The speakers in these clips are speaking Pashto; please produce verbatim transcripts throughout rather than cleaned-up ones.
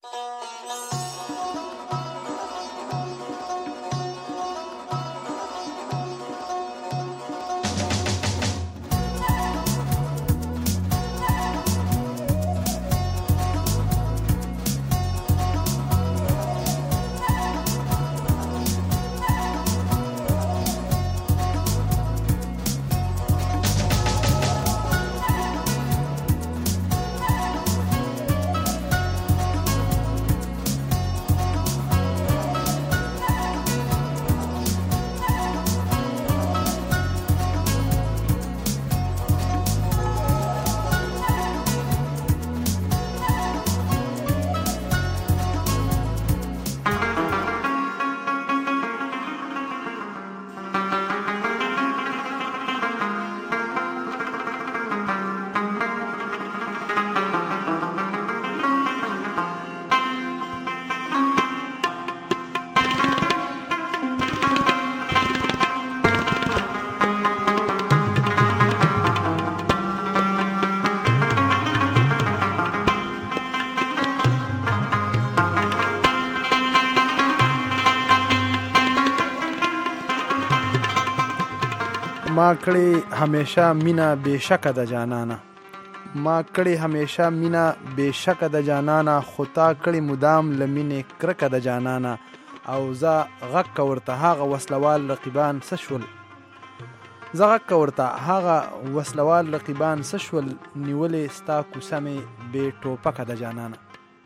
ما کړي همیشه مینا بېشکه د جانانه ما کړي همیشه مینا بېشکه د جانانه خو تا کړي مدام له مینې کرکه د جانانه او زه غږ که ورته هغه وسلوال رقیبان څه شول زه غږ که ورته هغه وسلوال رقیبان څه شول نیولې ستا کوڅه مې بې ټوپکه د جانانه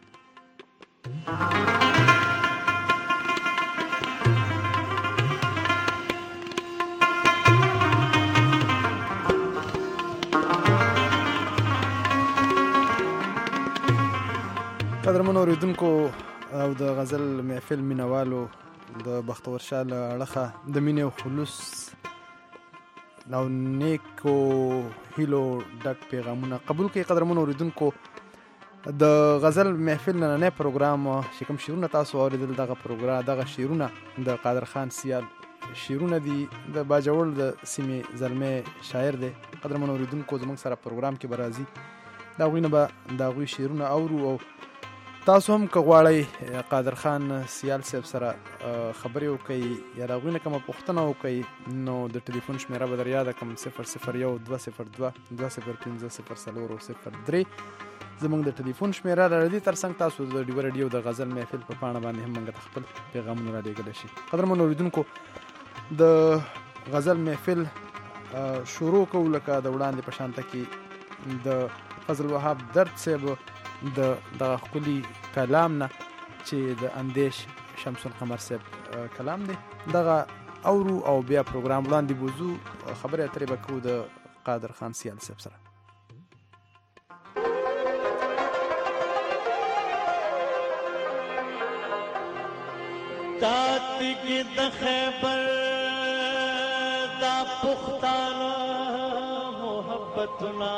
قدرمنو اوریدونکو او د غزل محفل مینوالو د بختور شاه له اړخه د مینې او خلوص او نیکو هیلو ډک پیغامونه قبول کړئ. قدرمنو اوریدونکو د غزل محفل نننی پروګرام چې کوم شعرونه تاسو اوریدل دغه پروګرام دغه شعرونه د قادر خان سیال شعرونه دي د باجوړ د سیمې زلمی شاعر دی. قدرمنو اوریدونکو زموږ سره پروګرام کې به راځي د هغوی نه به د هغوی شعرونه اورو او تاسو هم که غواړئ قادر خان سیال صاحب سره خبرې وکئ یا د هغوی نه کومه پوښتنه وکئ نو د ټلیفون شمیره به در یاده کړم صفر صفر یو دوه صفر دوه دوه صفر پنځه صفر څلور صفر درې زموږ د ټلیفون شمیره د دې تر څنګ تاسو د ډیوه رادیو د غزل محفل په پاڼه باندې هم موږ ته خپل پیغامونه رالیږلی شي. قدرمنو اورېدونکو د غزل محفل شروع کوو لکه د وړاندې په شانته کې د فضل وهاب درد صاحب د دغه ښکلي کلام نه چې د اندیش شمس القمر صاحب کلام دی دغه اورو او بیا پروګرام وړاندې بوځو خبرې اترې به کوو د قادر خان سیال صاحب سره. تاتګي د خیبر دا پښتانه محبتنا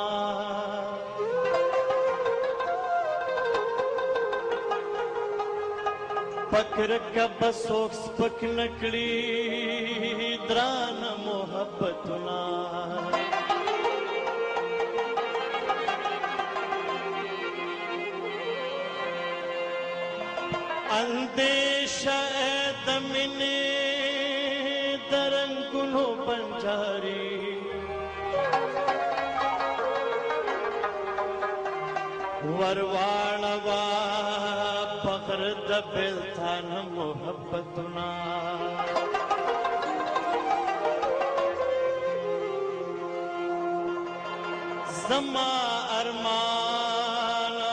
پکر کب سوک سپک نکړي دران محبتنا اندیشه د مینې درنګونو بنجاري ورواړوا فخر د بلتان محبتنا زما ارمانا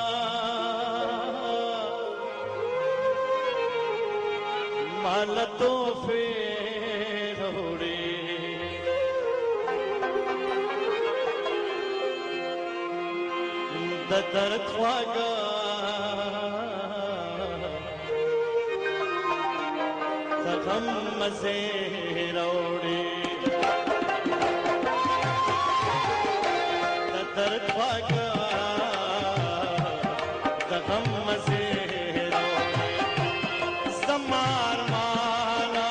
مالتو فیروڑی د درد خواږه غم مزے روڑی درد خواږه غم مزے روڑی زمار مانا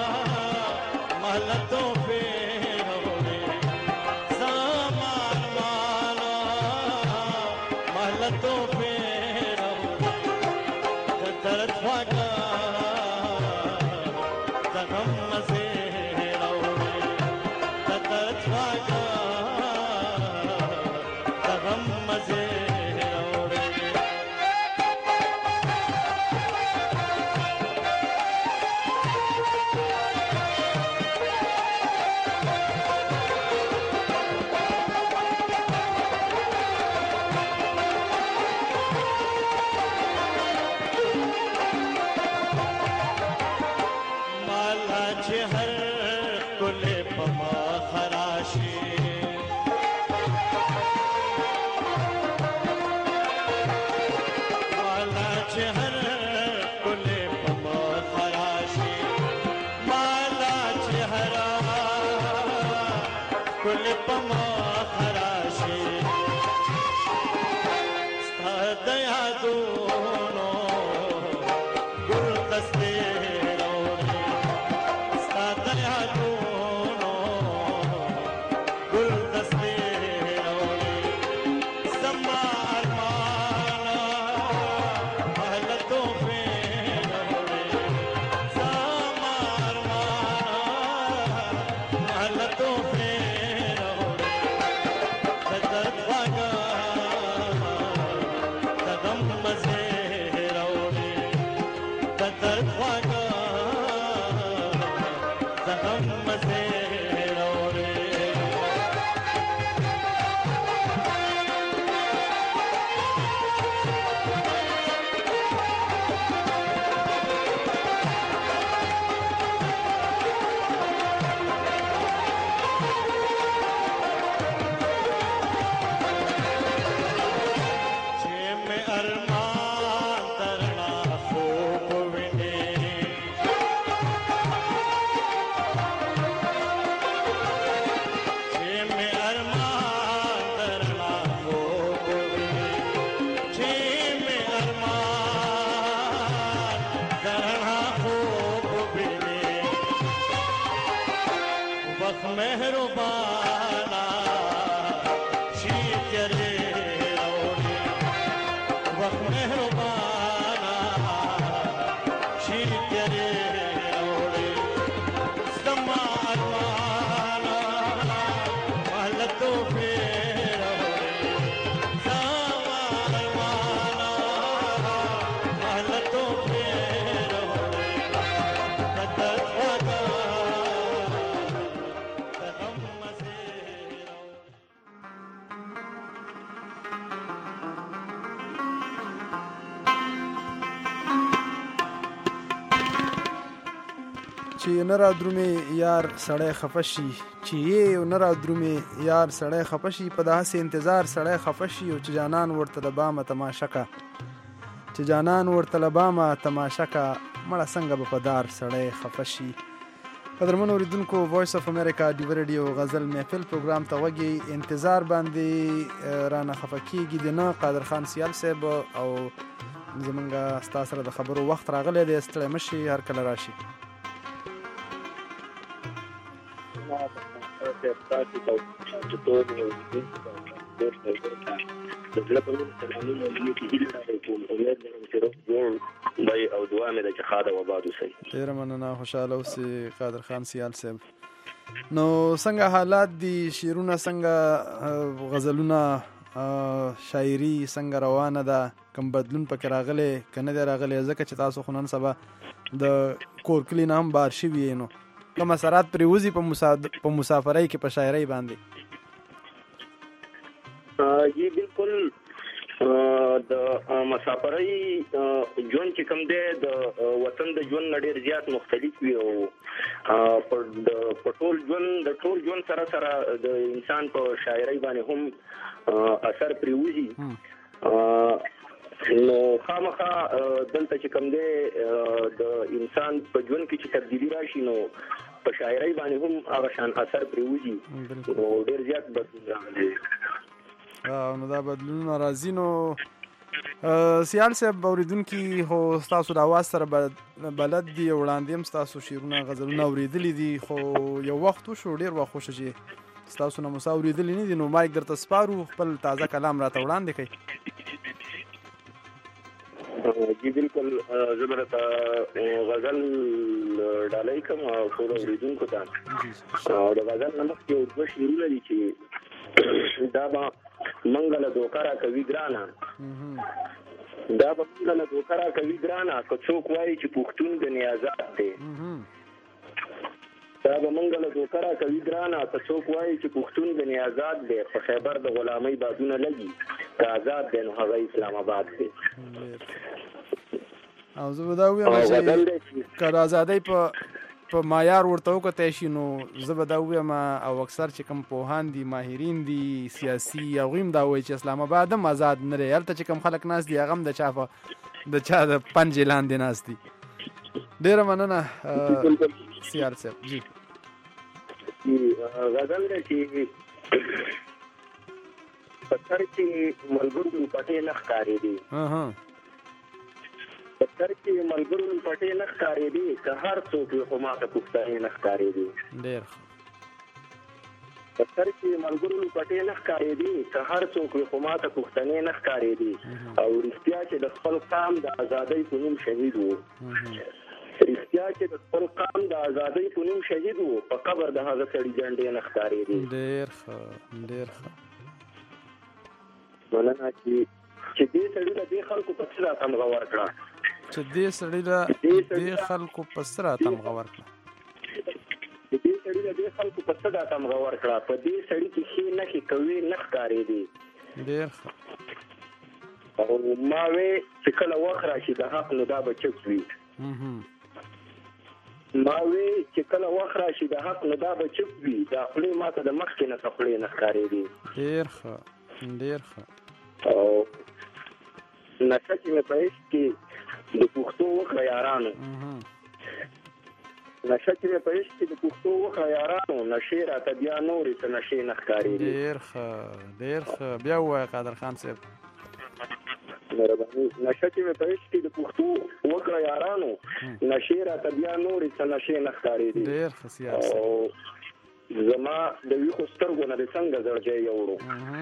محلتوں پہ روڑی زمار مانا محلتوں پہ روڑی چې هر ګلې په مخ راشي مالا چې هر ګلې په مخ راشي ستا د یادونو ګلدستې راوړي ستا د یادونو ګلدستې راوړي زما ارمانه اهل تحفې راوړي زما ارمانه اهل تحفې راوړي د درد خواږه د غم مزې راوړي د درد خواږه د غم مزې راوړي چې مې ارمان ترنا خوب ویني چې مې ارمان ترنا خوب ویني چې مې ارمان ترنا خوب ویني وخت مهربانا شي تیرې راوړي وخت مهربانا شي تیرې راوړي زما ارمانا اهل تحفې راوړي زما ارمانا اهل تحفې راوړي د درد خواږه د غم مزې راوړي چې نه را درومې یار سړی خفه شي چې یې نه را درومې یار سړی خفه شي په داسې انتظار سړی خفه شي او چې جانان ورته د بامه تماشه کا چې جانان ورته له بامه تماشه کا مړه څنګه به په دار سړی خفه شي. قدرمنو اوریدونکو وایس اف امریکا ډیو ریډیو غزل محفل پروګرام ته وږي انتظار باندې رانه خفه کیږي د نه قادر خان سیال صاحب او زمونږ ستا سره د خبرو وخت راغلی دی ستړی مشي هر کله راشي. او دعا مې ده چې ښاده وباد اوسئ. ډېره مننه خوشحاله اوسې قادر خان سیال صاحب. نو څنګه حالات دي شعرونه څنګه غزلونه شاعري څنګه روانه ده کوم بدلون پکې راغلی که نه دی راغلی ځکه چې تاسو خو نن سبا د کور کلي نه هم بار شوي یې نو کوم اثرات پرې وځي په مسافرۍ کې په شاعرۍ باندې؟ جی بالکل د مسافرۍ ژوند چې کوم دی د وطن د ژوند نه ډېر زیات مختلف وي او په ټول ژوند د ټول ژوند سره سره د انسان په شاعرۍ باندې هم اثر پرې وځي. نو خامخا دلته چې کوم دی د انسان په ژوند کې چې تبدیلي راشي نو په شاعرۍ باندې هم هغه شان اثر پرې وځي نو ډېر زیات بدلون راغلی. نو دا بدلونونه راځي. نو سیال صاحب اوریدونکي خو ستاسو د اواز سره بلد دي وړاندې هم ستاسو شعرونه غزلونه اورېدلي دي خو یو وخت وشو ډېر وخت وشو چې ستاسو نه مو څه اورېدلي نه دي نو مایک درته سپارو خپل تازه کلام راته وړاندې کړئ. جی بالکل زه به درته غزل ډالۍ کوم ټولو اورېدونکو ته. د غزل نه مخکې یو دوه شعرونه دي چې دا به منګه له دوکه راکوي ګرانه دا به منګه له دوکه راکوي ګرانه که څوک وایي چې پښتون د نیازات دی دا به منګه له دوکه راکوي ګرانه که څوک وایي چې پښتون د نیازات دی په خیبر د غلامۍ بادونه لګي که آزاد دی نو هغه اسلام آباد دی. او زه به دا ووایم چې که د ازادۍ په په معیار ورته وکتی شي نو زه به دا ووایم او اکثر چې کوم پوهان دي ماهرین دي سیاسي هغوی هم دا وایي چې اسلام آباد هم آزاد نه دی. هلته چې کوم خلک ناست دي هغه هم د چا په د چا د پنجې لاندې ناست دي. ډېره مننه سیار صاحب. جی غزل دی چې په سر کې ملګرو پټې نه ښکارېدې، په سر کې ملګرو پټې نه ښکارېدې، که هر څوک وي خو ماته پښتنې نه ښکارېدې. ډېر په سر کې ملګرو پټې نه ښکارېدې، که هر څوک وي خو ماته پښتنې نه ښکارېدې. او رښتیا چې د خپل قام د ازادۍ په نوم شهید و، رښتیا چې د خپل قام د ازادۍ په نوم شهید و، په قبر د هغه سړي جنډې نه ښکارېدې. ډېر ښه ډېر ښه. مننه چې چې دې سړي له دې خلکو په څه راته تمغه ورکړه، چې دې سړي له دې خلکو په څه راته تمغه ورکړه، چې دې سړي له دې خلکو په څه راته تمغه ورکړه، په دې سړي کې ښې نښې قوي نه ښکارېدې. ډېر ښه. او ما وې چې کله وخت راشي د حق نو دا به چپ وي، ما وې چې کله وخت راشي د حق نو دا به چپ وي، دا خولې ماته د مخکې نه خولې نه ښکارېدې. ډېر ښه ډېر ښه. او نشه چې مې په عشق کې د پښتو وکړه یارانو، نشه چې مې په عشق کې د پښتو وکړه یارانو، نشې راته بیا نورې څه نشې نه ښکارېدې. ډېر ښه ډېر ښه. بیا ووایه قادر خان صاحب. مهرباني. نشه چې مې په عشق کې د پښتو وکړه یارانو، نشې راته بیا نورې څه نشې نه ښکارېدې. ډېر ښه سیاست. او زما د ویښو سترګو نه دې څنګه زړګی یوړو،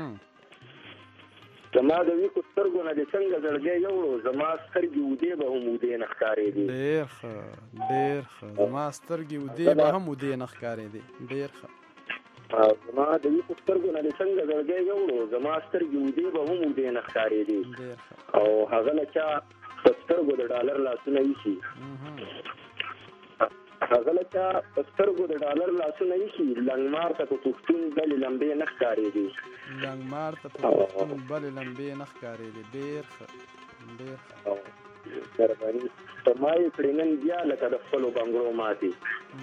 زما د ویښو سترګو نه دې څنګه زړګی یوړو، زما سترګې ودې به هم ودې نه ښکارېدې. ډېر ښه ډېر ښه. زما سترګې ودې به هم ودې نه ښکارېدې. ډېر ښه. زما د ویښو سترګو نه دې څنګه زړګی یوړو، زما سترګې ودې به هم ودې نه ښکارېدې. او هغه له چا په سترګو د ډالر لاسونه ایښي، هغه له چا په سترګو د ډالر لاسونه ایښي، لنګمار ته په پښتون بلې لمبې نه ښکارېدې. لنګمار ته په پښتون بلې لمبې نه ښکارېدې. ډېر ښه ډېر ښه. مهرباني. په ما یې کړې نن بیا لکه د خپلو بنګړو ماتې،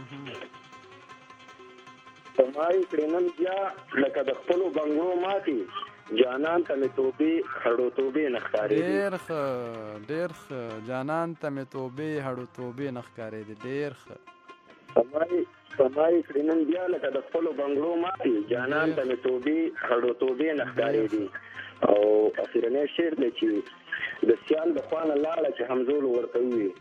په ما یې کړې نن بیا لکه د خپلو بنګړو ماتې، جانان ته مې توبې هډو توبې نه ښکارېدې. ډېر ښه ډېر ښه. جانان ته مې توبې هډو توبې نه ښکارېدې. ډېر ښه. په ما یې کړې نن بیا لکه د خپلو بنګړو ماتې، جانان ته مې توبې هډو توبې نه ښکارېدې. او اخرنی شعر دی چې د سیال د خوا نه لاړه چې همزولو ورته ووي،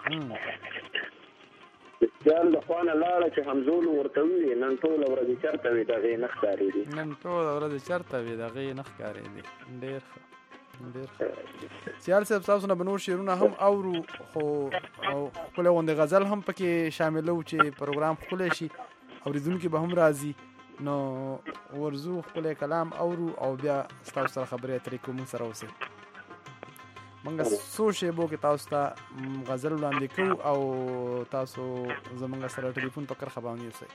د سیال د خوا نه لاړه چې همزولو ورته ووي، نن ټوله ورځ چېرته وې د هغې نه ښکارېدې. نن ټوله ورځ چېرته وې د هغې نه ښکارېدې. ډېر ښه ډېر ښه. سیال صاحب تاسو نه به نور شعرونه هم اورو، خو او ښکلی غوندې غزل هم پکې شاملو چې پروګرام ښکلی شي، اورېدونکي به هم راځي. نو ورځو ښکلی کلام اورو او بیا ستاسو سره خبرې اترې کوو. موږ سره اوسئ. موږ څو شیبو کې تاسو ته غزل وړاندې کوو او تاسو زموږ سره ټلیفون په کرښه باندې اوسئ.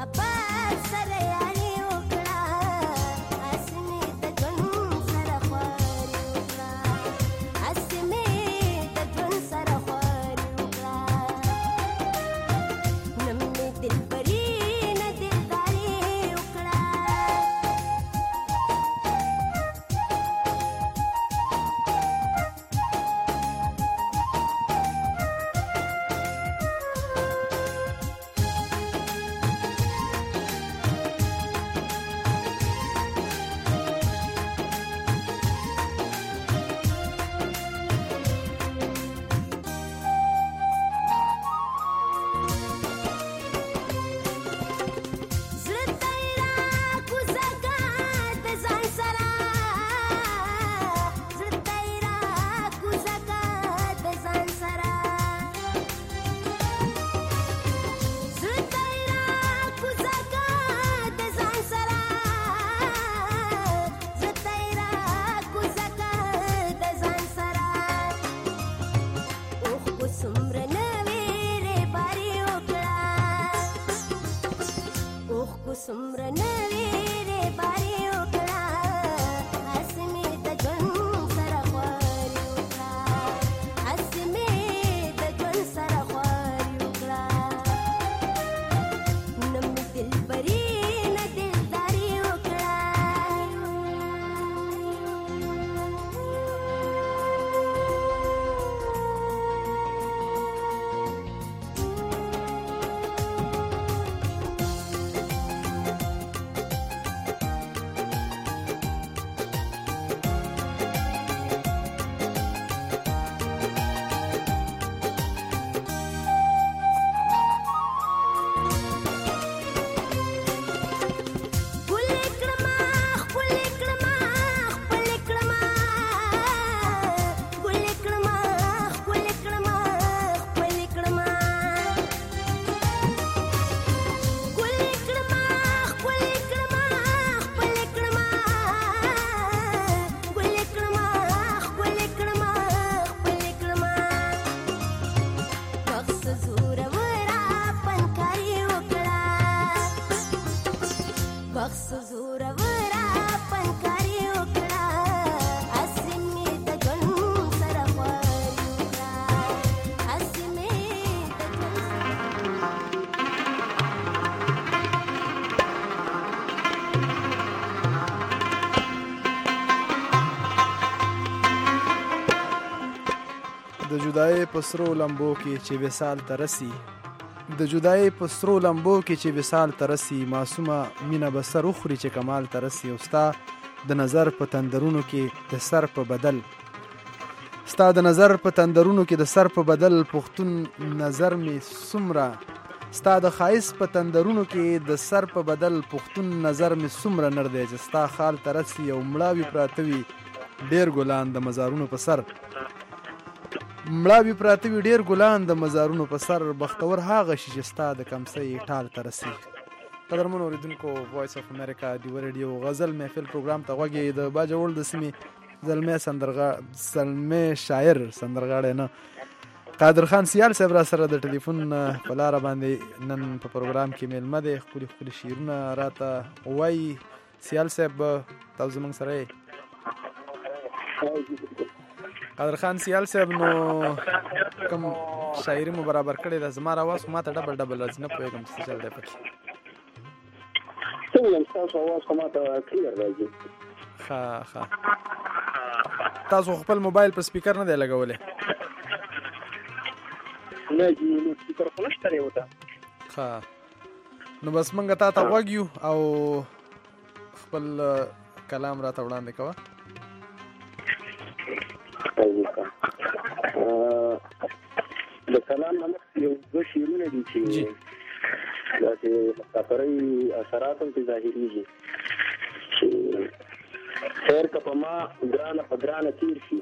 د جدای پسرو لمبو کې چې وصال ترسي د جدای پسرو لمبو کې چې وصال ترسي معصومه مینه به سر اخري چې کمال ترسي او ستا د نظر په تندرونو کې د سر په بدل ستا د نظر په تندرونو کې د سر په بدل پښتون نظر می سمره ستا د خایس په تندرونو کې د سر په بدل پښتون نظر می سمره نر دی چې ستا خال ترسي او مړاوي پراتوي ډیر ګلان د مزارونو په سر مړاوي پراتوي ډیر ګلان د مزارونو په سر بختور هغه شي چې ستا د کمسۍ ټال ترسي. قدرمنو اوریدونکو وایس اف امریکا ډیو ریډیو غزل محفل پروګرام ته غوږی د باجوړ د سیمې زلمی سندرغا زلمی شاعر سندرغاړی نه قادر خان سیال صاحب را سره د ټلیفون په لاره باندې نن په پروګرام کې میلمه دی ښکلي ښکلي شعرونه راته وایي. سیال صاحب تاسو زموږ سره یې؟ قادر خان سیال صاحب نو کوم شاعري مو برابر کړې ده؟ زما راواز خو ما ته ډبل ډبل راځي، نه پوهېږم څه چل دی پکې. څنګه ستاسو اواز خو ما ته کلیر راځي. ښه ښه تاسو خپل موبایل په سپیکر نه دی لګولی؟ نه جي نو سپیکر خو نشته دی ورته. ښه نو بس موږ تا ته غوږ یو او خپل کلام راته وړاندې کوه. د کلام نه مخکې یو دوه شعرونه دي چې داسې مسافرۍ اثرات هم پرې ظاهرېږي چې خیر که په ما ګرانه په ګرانه تېر شي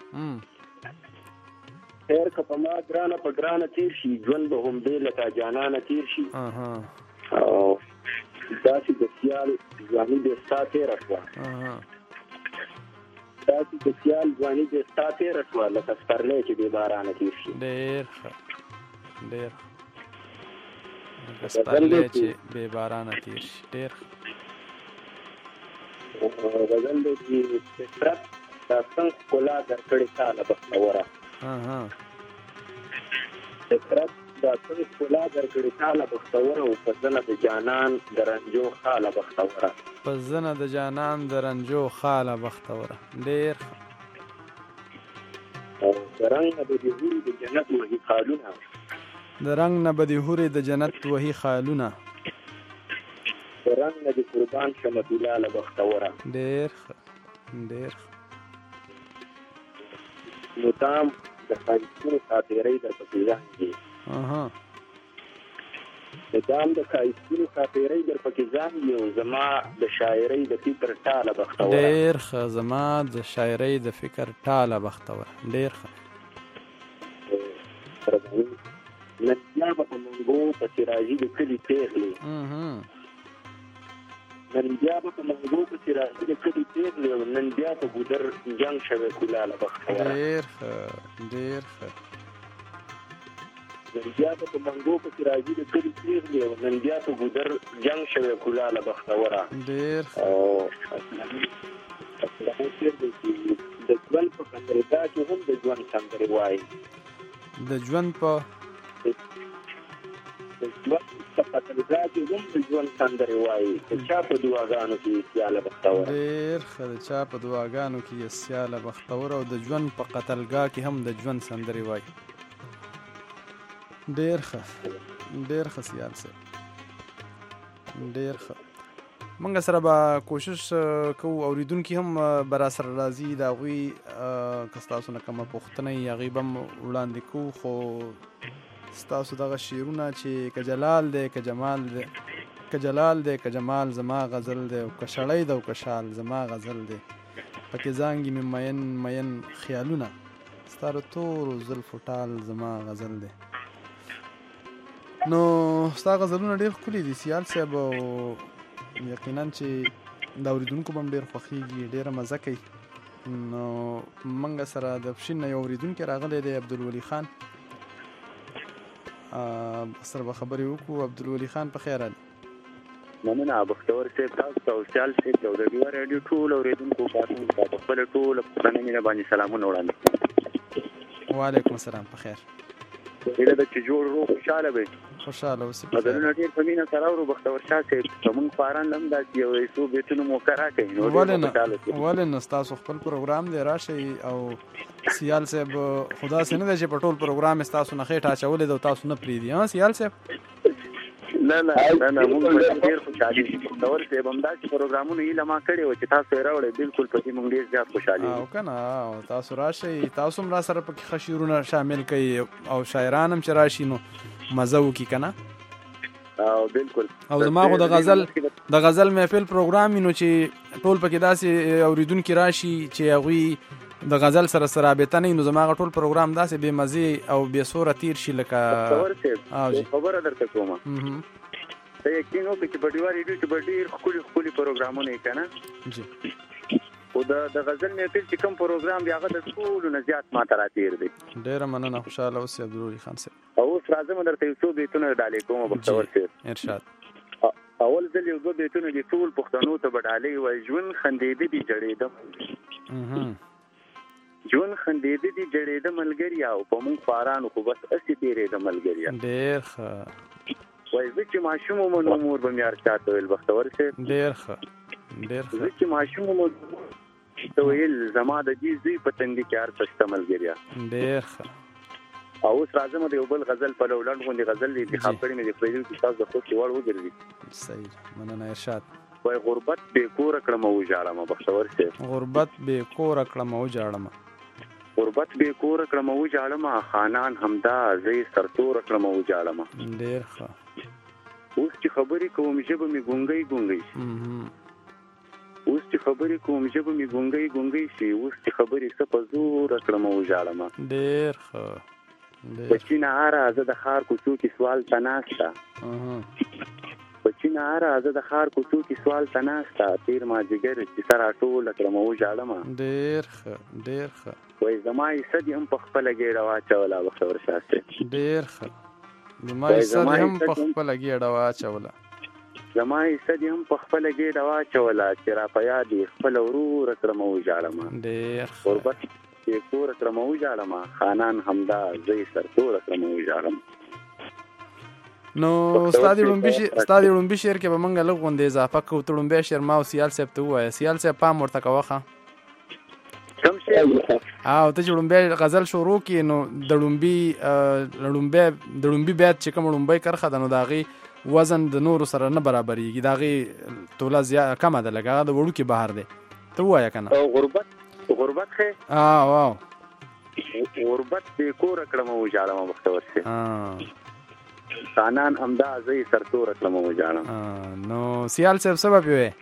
خیر که په ما ګرانه په ګرانه تېر شي ژوند به همدې لکه جانانه تېر شي او داسې د سیال ځواني دې ستا تېره شوه داسې د سیال ځواني دې ستا تېره شوه لکه سپرلی چې بې بارانه تېر شي. ډېر ښه ډېر سپرلی چې بې بارانه تیر شي. ډېر غزل دی چې فطرت دا څنګه ښکلا درکړې تاله بختوره. فطرت دا څنګه ښکلا درکړې تاله بختوره او په زنه د جانان د رنجو خاله بختوره. په زنه د جانان د رنجو خاله بختوره. ډېر او د رنګ نه به دې هورې د جنت وهي خالونه. د رنګ نه به دې هورې د جنت وهي خالونه. د رنګ نه دې قربان شمه بلاله بختوره. ډېر ډېر نو دام د ښایستونو ښاپېرۍ در پکې زانګي. د دام د ښایستونو ښاپېرۍ در پکې زانګي او زما د شاعرۍ د فکر ټاله بختوره. ډېر ښه. زما د شاعرۍ د فکر ټاله بختوره. ډېر ښه. نن بیا به په منګو پسې راځي د کلي پېغلې. نن بیا به په منګو پسې راځي د کلي پېغلې او نن بیا په ګودر جنګ شوی کلاله بختوره. ډېر ښه. ډېر ښه. نن بیا به په منګو پسې راځي د کلي پېغلې او نن بیا په ګودر جنګ شوی کلاله بختوره. ډېر ښه. او اسلامي شعر دی چې د ژوند په قدرګاه کې هم د ژوند سندرې وایي. د ژوند په د ژوند په قدرګاه کې هم د ژوند سندرې وایي. د چا په دعاګانو کې سیاله بختوره. ډېر ښه. د چا په دعاګانو کې سیاله بختوره او د ژوند په قتلګاه کې هم د ژوند سندرې وایي. ډېر ښه. ډېر ښه سیال صاحب. ډېر ښه. موږ سره به کوشش کوو اوریدونکي هم به را سره راځي د هغوی که ستاسو نه کومه پوښتنه وي هغې به هم وړاندې کوو. خو ستاسو دغه شعرونه چې که جلال دی که جمال دی که جلال دی که جمال زما غزل دی او که شړی دی او که شال زما غزل دی پکې زانګي مې مین مین خیالونه ستا د تورو زلفو ټال زما غزل دی. نو ستا غزلونه ډېر ښکلي دي سیال صاحب او یقینا چې د اورېدونکو به هم ډېر خوښېږي. ډېره مزه کوي. نو موږ سره د پښین نه یو اورېدونکی راغلی دی عبدالولي خان. سره به خبرې وکړو. عبدالولي خان په خیر راغلی. مننه بختور صاحب تاسو ته او سیال صاحب ته او د ډیوه راډیو ټول اورېدونکو تاسو ته په خپله ټوله پښتنه مینه باندې سلامونه وړاندې. وعلیکم السلام. په خیر. هیله ده چې جوړ روغ خوشحاله به خوشحاله اوسې. غزلونه ډېر په مینه سره اورو بختور شاه صاحب. زموږ خواران هم داسې یو څو بیتونه مو کرا کوي. ولې نه ولې نه ستاسو خپل پروګرام دی راشئ او سیال صاحب خو داسې نه دی چې په ټول پروګرام یې ستاسو نه خېټه اچولې ده او تاسو نه پرېږدي. سیال صاحب نه نه نه نه موږ ډېر خوشحالي بختور صاحب همداسې پروګرامونه هیله ما کړې وه چې تاسو یې راوړئ. بالکل په دې موږ ډېر زیات خوشحالي او که نه تاسو راشئ تاسو هم را سره پکې ښه شعرونه شامل کوئ او شاعران هم چې راشي نو مزه وکړي که نه. او بالکل او زما خو د غزل د غزل محفل پروګرام وي نو چې ټول پکې داسې اورېدونکي راشي چې هغوی د غزل سره سره رابطه نه وي نو زما هغه ټول پروګرام داسې بې مزې او بې سوره تیر شي لکه خبره درته کومه. ته یقین وکړه چې په ډیوه راډیو کې به ډېر ښکلي ښکلي پروګرامونه یې که نه. خو د غزل محفل چې کوم پروګرام دی هغه د ټولو نه زیات ما ته راتېر دی. ډېره مننه. خوشحاله اوسې عبدالولي خان صاحب. او اوس راځم درته یو څو بیتونه ډالۍ کوم بختور صاحب. ارشاد. اول ځل یو دوه بیتونه دي ټول پښتنو ته به ډالۍ وایي. ژوند خندېده دي جړېده ژوند خندېده دي جړېده ملګریا او په مونږ خوارانو خو بس هسې تېرېده ملګریا. ډېر ښه. وایي زه چې ماشوم وم نو مور به مې هر چا ته ویل بختور صاحب. ډېر ښه. ډېر ښه. زه چې ماشوم وم ته ویل زما د دې زوی په تندي کې هر څه شته ملګریا. ډېر ښه. او اوس راځم د یو بل غزل په لوړ غوندې غزل دی انتخاب کړی مې د پرېږدي چې تاسو د خوښې وړ وګرځي. صحیح. مننه. ارشاد. وایي غربت بې کوره کړم وژاړمه بختور صاحب. غربت بې کوره کړم وژاړمه غربت بې کوره کړم وژاړمه خانان همدا زه یې سرتوره کړم وژاړمه. ډېر ښه. اوس چې خبرې کوم ژبه مې ګونګۍ ګونګۍ اوس چې خبرې کوم ژبه مې ګونګۍ ګونګۍ شي اوس چې خبرې څه په زوره کړم وژاړمه. ډېر ښه. بچی نهاره زه د ښار کوڅو کې سوال ته ناسته بچی نهاره زه د ښار کوڅو کې سوال ته ناسته تېر مازدیګر چې سره ټوله کړم وژاړمه. ډېر ښه. ډېر ښه. وایي زما حصه دې هم په خپله ګېډه واچوله بختور شاه صاحب. ډېر ښه. زما حصه دې هم په خپله ګېډه واچوله زما حصه دې هم په خپله ګېډه واچوله چې را په یاد یې خپله وروره کړمه وژاړمه ډېر غربت چې کوره کړمه وژاړمه خانان همدا زه یې سرتوره کړمه وژاړمه. نو ستا د ړومبي شعر کې به موږ لږ غوندې اضافه کوو. ته ړومبی شعر ما او سیال صاحب ته ووایه. سیال صاحب پام ورته کوه ښه کوم شعر؟ او ته چې ړومبی غزل شروع کړي نو د ړومبي ړومبی د ړومبي بیت چې کوم ړومبی کرښه ده نو د هغې وزن د نورو سره نه برابرېږي، د هغې توله زیات کمه ده، لږ هغه د وړوکي بهر دی. ته ووایه که نه غربت غربت ښې او او غربت بې کوره کړمه وژاړمه بختور صاحب خانان همدا زه یې سرتوره کړمه وژاړم. نو سیال صاحب څه به پې وایې؟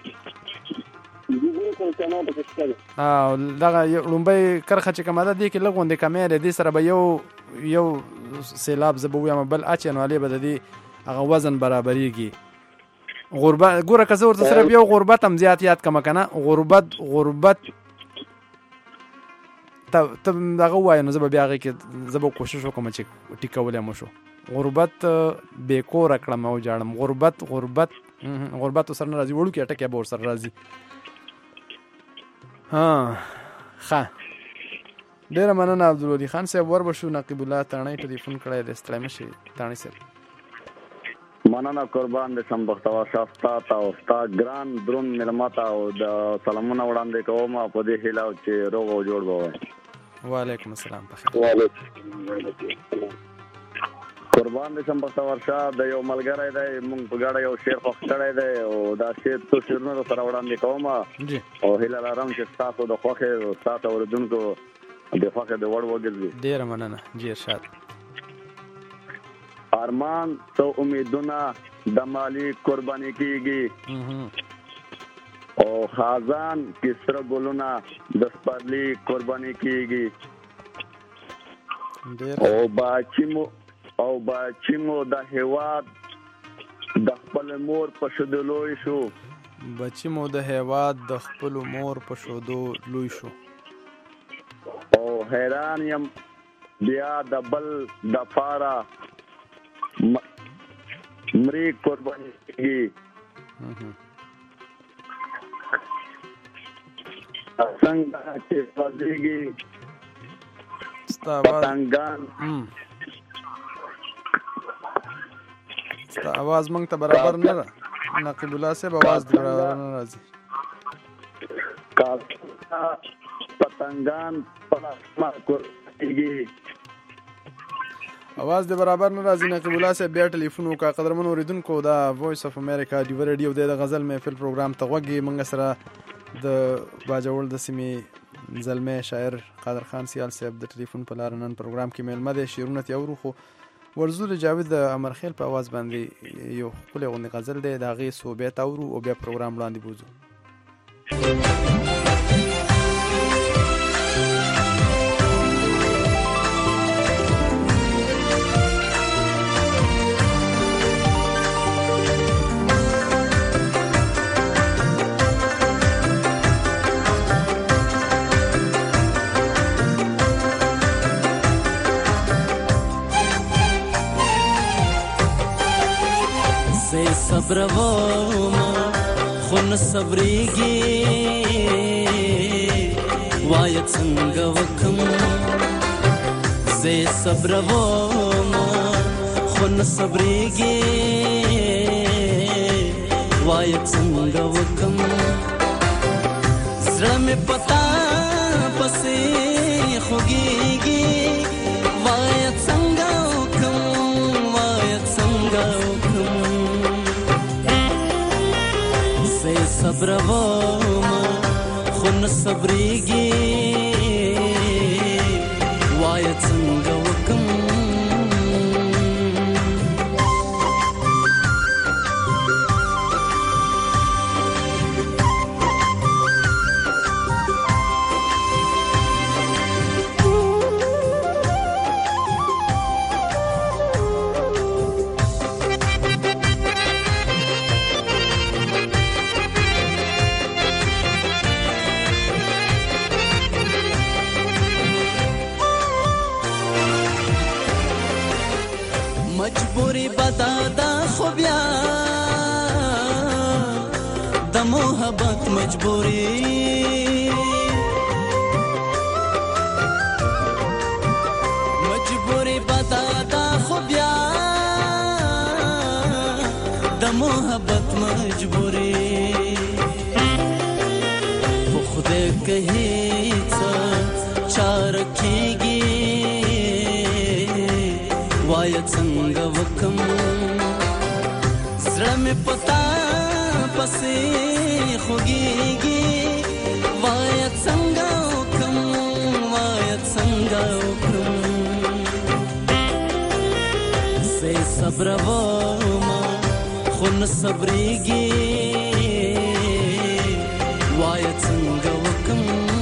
او دغه ړومبی کرښه چې کومه ده دې کې لږ غوندې کمی دی، دې سره به یو یو سیلاب زه به ووایم بل اچې نو هلې به د دې هغه وزن برابرېږي. غربت ګوره که زه ورته صرف یو غربت هم زیات یاد کړمه که نه غربت غربت ته دغه ووایه نو زه به بیا هغې کې زه به کوشش وکړم چې ټیکولی مو شو. غربت بې کوره کړم او جاړم. غربت غربت غربت ورسره نه راځي، وړوکي ټکی به ورسره راځي. ها ښه ډېره مننه عبدالولي خان صاحب. ور به شو نقیب الله تاڼۍ ټلیفون کړی دی. ستړی مه شي تاڼۍ صاحب. مننه قربان دې شم بختور شاه ستا ته او ستا ګران دروند مېلمه ته او د سلامونه وړاندې کوم په دې هیله چې روغ او جوړ به وای. وعلیکم السلام. بخیر. وعلیکم قربان دې شم بختور شاه. د یو ملګری دی مونږ په ګډه یو شعر خوښ کړی دی او دا شعر څو شعرونه در سره وړاندې کوم او هیله لرم چې ستاسو د خوښې او ستاسو اورېدونکو د خوښې د وړ وګرځي. ډېره مننه جي ارشاد. ارمان تو امیدونه د مالی قرباني کیږي او خازان کسره ګلونه د سپرلی قرباني کیږي او باچیمو او باچیمو د هیواد د خپل مور په شودو لوی شو. بچیمو د هیواد د خپل مور په شودو لوی شو او حیران یم بیا د بل د پاره مری قرباني کیږي. څنګه چې فضیږي پتنګان ستا آواز موږ ته برابر نه ده نقیب الله صاحب، آواز برابر نه راځي. پتنګان په اسمان کېږي आवाज دې برابر نه راځي نقیب الله صاحب. بیا ټلیفون وکړه. قدرمن اوریدونکو دا وایس اف امریکا ډیو ریډیو د غزل محفل پروګرام ته غوږی. موږ سره د باجوړ د سیمې زلمه شاعر قادر خان سیال صاحب د ټلیفون په لار نن پروګرام کې مېلمه دی. شعرونه ته اورو خو ورزول جاوید د امرخیل په आवाज باندې یو خپل غونډه غزل دی دا غي صوبې تاورو او بیا پروګرام وړاندې بوزو. صبر وما خون صبرېږي وایه څنګه وکم زه صبر وما خون صبرېږي وایه څنګه وکم زړه مې پتا پسې خوږېږي وایه څنګه وکم وایه څنګه صبر وما خون صبرېږي وایه څنګه وکم مجبوری بدادا خو بیا د محبت مجبوری مجبوری بدادا خو بیا د محبت مجبوری خو خدای کهی چار کیږي وای څنګه وکم زړه مې پتا پسې خوږيږي وای څنګه وکم وای څنګه وکم سې صبر وما خو نه صبرېږي وای څنګه وکم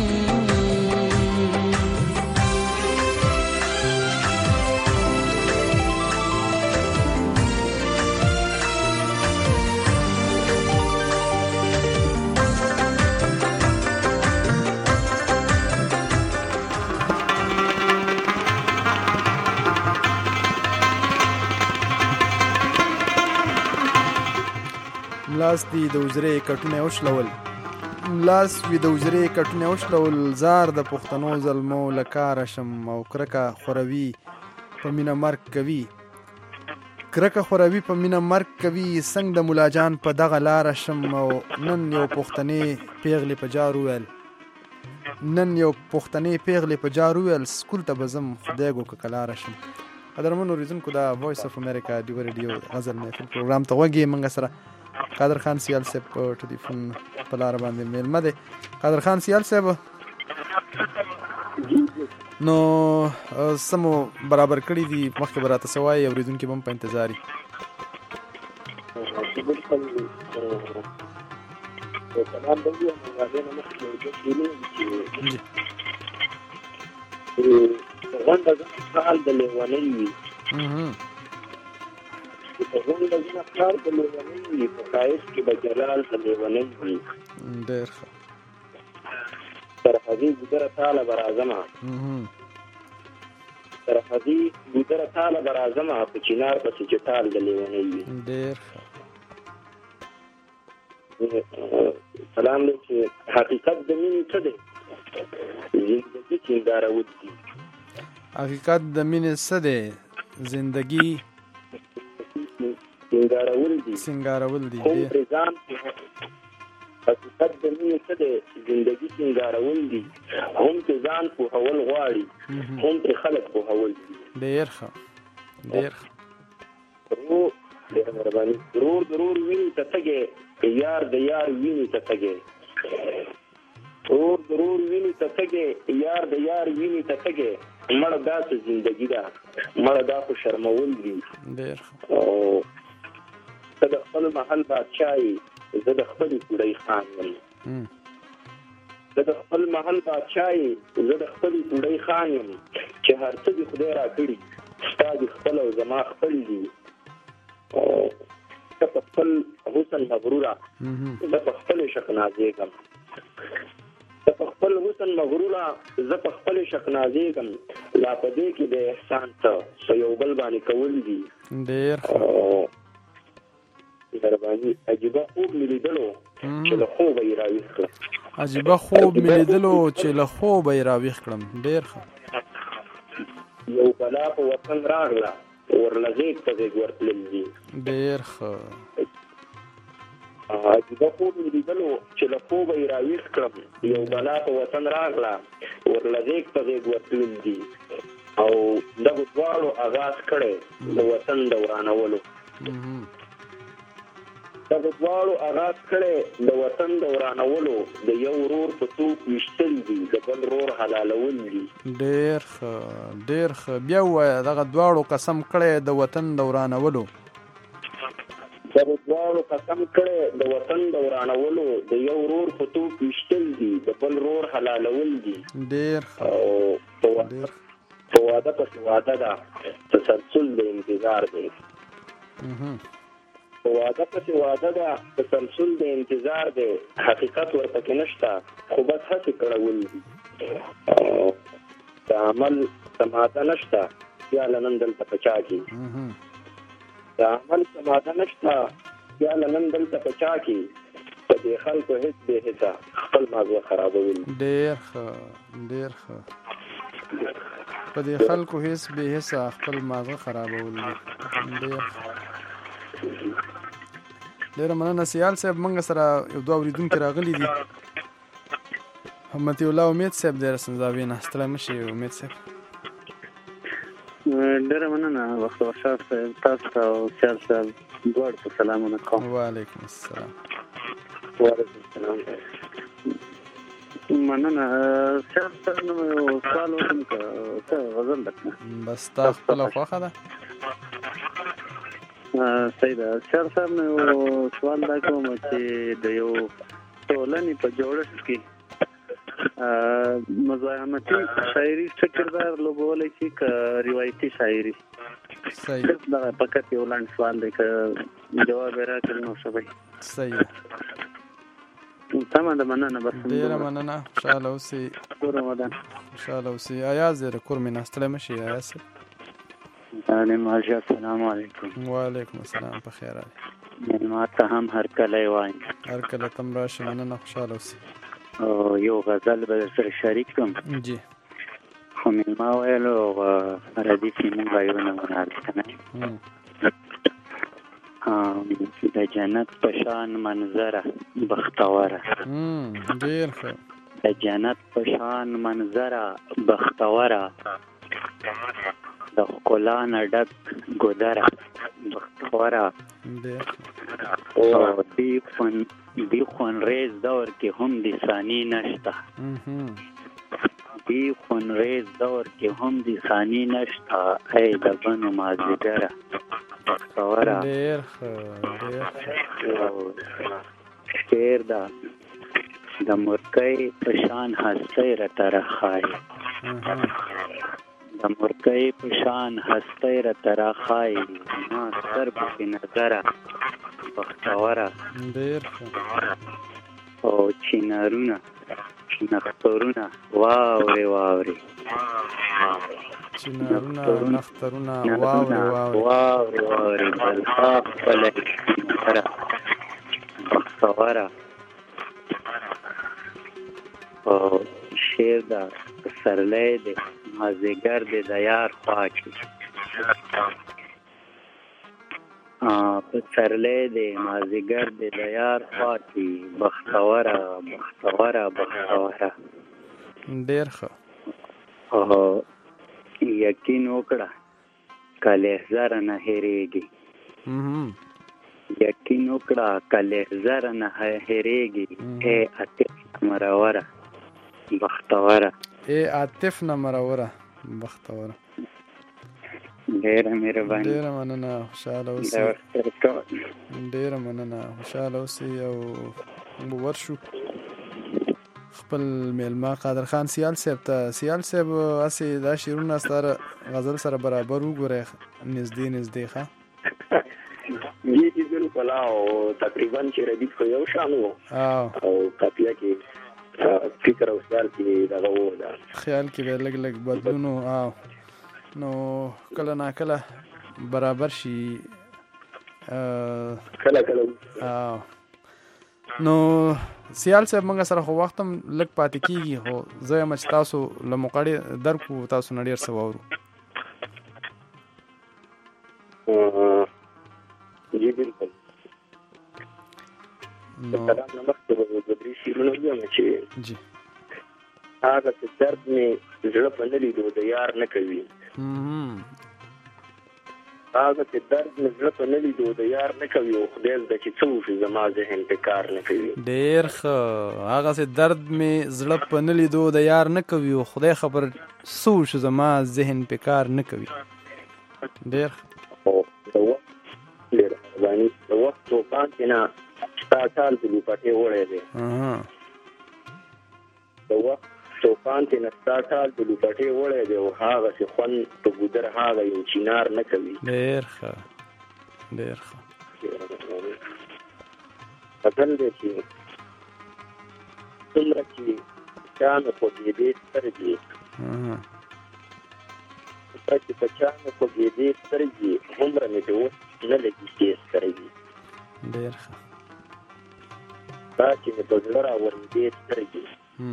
لاس دی د وزرې کټونه وشلول لاس وی د وزرې کټونه وشلول زار د پښتنو ظلمو لکاره شم او کرکه خوروي په مینا مرګ کوي کرکه خوروي په مینا مرګ کوي څنګه د مولا جان په دغه لاره شم او نن یو پښتنې پیغلې په جار وویل نن یو پښتنې پیغلې په جار وویل سکول ته به ځم خدای ګو که کلاره شم قدرمنو اوریدونکو دا وایس اف امریکا ډیو ریډیو غزل محفل پروګرام ته غوږی منګه سره قادر خان سیال صاحب په ټلیفون په لار باندې میلمه دی قادر خان سیال صاحب نو سمو برابر کړی دي مخکې براته سوای اوریدونکو هم په انتظاری غونډه خپل د لیوانې غونډه زنه کار د لیوانې په کایس کې به جلال د لیوانې ډېر ښه سرحدي ګودره تاله برازمه سرحدي ګودره تاله برازمه په چینار پسې چې تال د لیوانې ډېر ښه سلام دی چې حقیقت د مینې څه دی زندگی سنگارول دی حقیقت د مینې څه دی زندگی سنگارول دی سنگارول دی هم پرزان حقیقت د مینې څه دی زندگی سنگارول دی هم پرزان په هول غواړي هم پر خلق په هول دی ډېر ښه ډېر ښه ضرور ډېر مهرباني ضرور ضرور ویني ته تګې یار د یار ویني ته تګې ضرور ضرور ویني ته تګې یار د یار ویني ته تګې مړه داسې زندگی ده مړه دا خو شرمول دي ډېر او ته د خپل محل بادشاه یې زه د خپلې کوډۍ خان یم زه د خپل محل بادشاه یې زه د خپلې کوډۍ خان یم چې هر څه دې خدای راکړي ستا دې خپل او زما خپل دي ته په خپل حسن مغروره زه په خپلې شک نازېږم زه په خپل حسن مغروره زه په خپلې شک نازېږم لا په دې کې د احسان ته په یو بل باندې کول دي ډېر مهرباني عجیبه خوب مې لیدلو چې له خوبه یې راویښ کړم عجیبه خوب مې لیدلو چې له خوبه یې راویښ کړم ډېر ښه یو بلا په وطن راغله ورله غېږ ته غېږ ورتلل دي ډېر ښه عجیبه خوب مې لیدلو چې له خوبه یې راویښ کړم یو بلا په وطن راغله ورله غېږ ته غېږ ورتلل دي او دغو دواړو آغاز کړی د وطن د ورانولو دغو دواړو آغاز کړی د وطن د ورانولو د یو ورور په څوک ویشتل دي د بل ورور حلالول دي ډېر ښه ډېر ښه بیا ووایه دغه دواړو قسم کړی د وطن د ورانولو دغو دواړو قسم کړی د وطن د ورانولو د یو ورور په څوک ویشتل دي د بل ورور حلالول دي ډېر ښه او په واده پسې واده ده تسلسل د انتظار دی په واده پسې واده ده تسلسل د انتظار دی حقیقت ورپکې نشته خو بس هسې کړول دي د عمل سماده نشته بیا له نن دلته په چا کې د عمل سماده نشته یا نن دلته په چا کې په دې خلکو هیڅ به هیڅ خپل مازغه خرابول ډېر ښه ډېر ښه په دې خلکو هیڅ به هیڅ خپل مازغه خرابول ډېر ډېر مننه سیال صاحب موږ سره یو دوه اوریدونکي راغلي دي همت الله امید صاحب د رسنځاوي نه ستړی مشي امید صاحب ډېر مننه وخت ورشاد صاحب تاسو ته او سیال صاحب دواړو ته سلامونه کوم. وعلیکم السلام. وعلیکم السلام. مننه سیال صاحب نو سوال وکړم که څه غزل درته بس تا خپله خوښه ده صحیح ده سیال صاحب نو سوال دا کوم چې د یو ټولنې په جوړښت کې مزاحمتي شاعري څه کردار لوبولی شي که روایتي شاعري؟ صحیح دغه فقط یو لنډ سوال دی که جواب یې راکړل نو ښه به صحیح سمه ده مننه بس ډېره مننه خوشحاله اوسئ خوشحاله اوسئ ایاز دی د کور مې نه ستړی مه شئ ایاز صاحب سلام علیکم السلام علیکم وعلیکم السلام په خیر راغلی مېلمه ته هم هرکلی وایم هر کله ته هم راشئ مننه خوشحاله اوسئ او یو غزل به در سره شریک کړم جی خو مېلمه ویلو ردیف یې مونږ یو نمونه هلته د جنت په شان منظره بختوره ډېر ښه د جنت په شان منظره بختوره د ښکلا نه ډک ګودره بختوره او دی خونریز دور کې هم د ثاني نشته دی خونریز دور کې هم د ثاني نشته ای د بنو مازدیګره بختوره ډېر ښه ډېر ښه شعر ده د مرکۍ په شان هستی راته راښایي د مرکۍ په شان هستی راته راښایي زما سترګو کې نظره بختوره ډېر ښه او چنارونه نخترونه واورې واورې چنارونه نخترونه واورې واورې واورې واورې بلخا خپله نظره بختوره او شعر ده پسرلی دی مازدیګر دی د یار خوا کې پسرلی دی مازدیګر دی د یار خوا کې بختوره بختوره بختوره ډېر ښه او یقین وکړه که لحظه رانه هېرېږي یقین وکړه که لحظه رانه هېرېږي ای عاطف مروره بختوره ای عاطف نه مروره بختوره ډېره مهرباني ډېره مننه خوشحاله اوسئ ډېره مننه خوشحاله اوسئ او موږ ورشو خپل میلمه قادر خان سیال صاحب ته سیال صاحب هسې دا شعرونه ستا غزل سره برابر وګورئ نږدې نږدې ښه جی جی بالکل او تقریبا چې ردیف خو یو شان و او قافیه کې فکر او خیال کې دغه و ده خیال کې به لږ لږ بدلون و نو کله ناکله برابر شي کله کله نو سیال صاحب موږ سره خو وخت هم لږ پاتې کېږي خو زه یم چې تاسو له مقاړې درکو تاسو نه ډېر څه واورو جی بالکل نو کلام نه مخکې به د درې شعرونه ویم چې جی هغه چې درد مې زړه په نه لیدو د یار نه کوي هغه چې درد مې زړه په نه لیدو د یار نه کوي او خدای زده چې څه وشي زما ذهن پې کار نه کوي ډېر ښه هغه چې درد مې زړه په نه لیدو د یار نه کوي او خدای خبر څه وشي زما ذهن پې کار نه کوي ډېر او د وخت ډېر مهرباني د وخت توپان کې نه ستا ټال د لوپټې وړی دی د وخت توپان کې نه ستا ټال د لوپټې وړی دی او هغسې خوند په ګودر هغه یو چینار نه کوي ډېر ښه ډېر ښه غزل دی چې څومره چې چا مې خوږېدې سترګې څومره چې په چا مې خوږېدې سترګې هومره مې د اوس نه لګي چې سترګې ډېر ښه دا چې مې په زړه راورېدې سترګې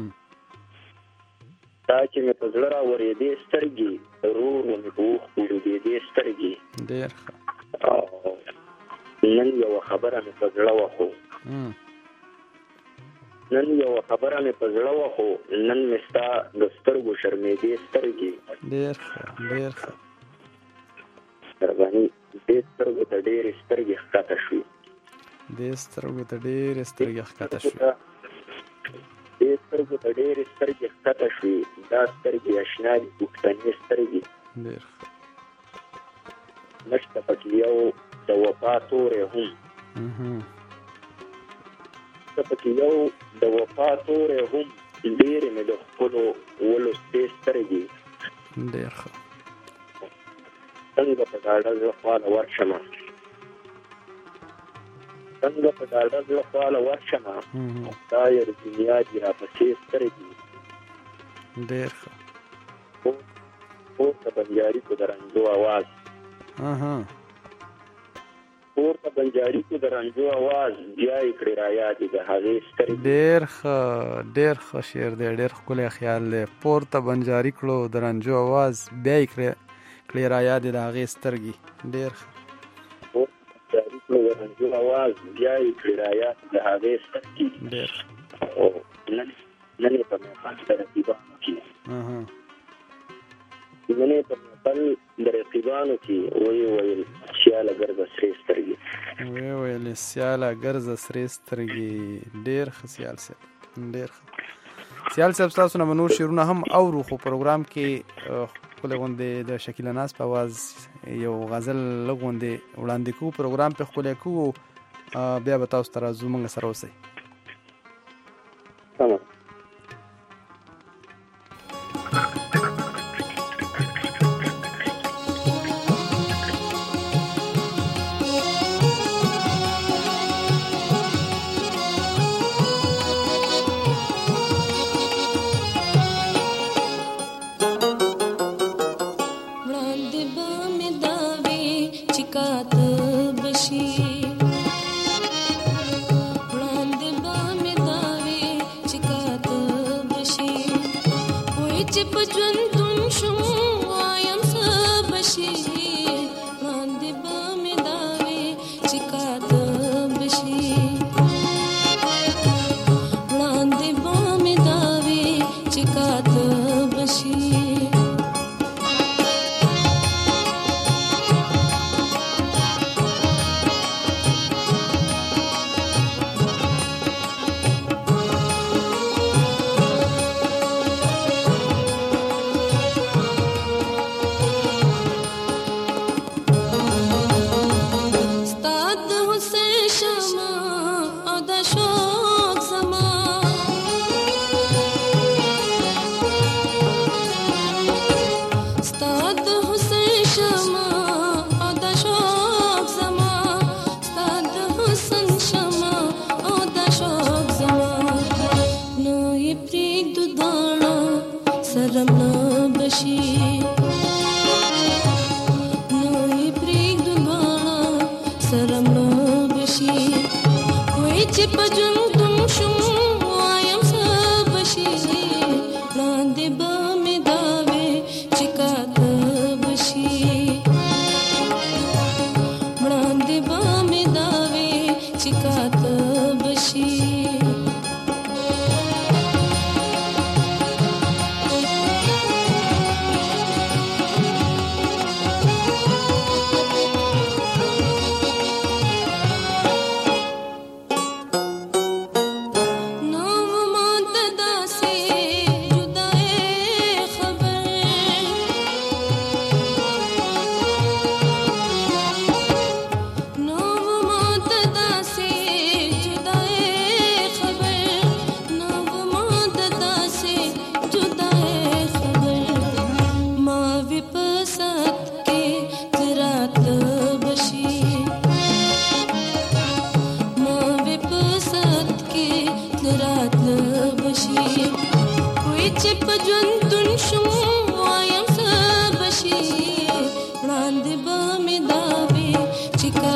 دا چې مې په زړه راورېدې سترګې ورو ورو مې په اوښکو ډوبېدې سترګې ډېر ښه نن یوه خبره مې په زړه وخو نن یوه خبره مې په زړه وخو نن مې ستا د سترګو شرمېدې سترګې ډېر ښه ډېر ښه درباني دې سترګو ته ډېرې سترګې ښکته شوې دې سترګو ته ډېرې سترګې ښکته شوې دې سترګو ته ډېرې سترګې ښکته شوې دا سترګې اشنا دي پوښتنې سترګې ډېر ښه نشته پکې یو د وفا توری هم نشته پکې یو د وفا توری هم ډېرې مې د خپلو ولوستې سترګې ډېر ښه څنګه په ډاډه زړه خواله ورشمه څنګه په ډاډه زړه خواله ورشمه دا یې د دنیا دي راپسې سترګې ډېر ښه پورته بنجاري کو د رنجو اواز پورته بنجاري کو د رنجو اواز بیا یې کړې رایادې د هغې سترګې ډېر ښه ډېر ښه شعر دی ډېر ښکلی خیال دی پورته بنجاري کړو د رنجو اواز بیا یې کړې کړې رایادې د هغې سترګې ډېر ښه پورته بنجاري کړو د رنجو اواز بیا یې کړې رایادې د هغې سترګې ډېر نن نن یې په محفل د رقیبانو کې نن یې په محفل د رقیبانو کې ویې ویل سیاله ګرځه سرې سترګې ویې ویل سیاله ګرځه سرې سترګې ډېر ښه سیال صاحب ډېر ښه سیال صاحب ستاسو نه به نور شعرونه هم اورو خو پروګرام کې ښکلی غوندې د شکیله ناز په اواز یو غزل لږ غوندې وړاندې کوو پروګرام پې ښکلی کوو بیا به تاسو ته راځو موږ سره اوسئ Chica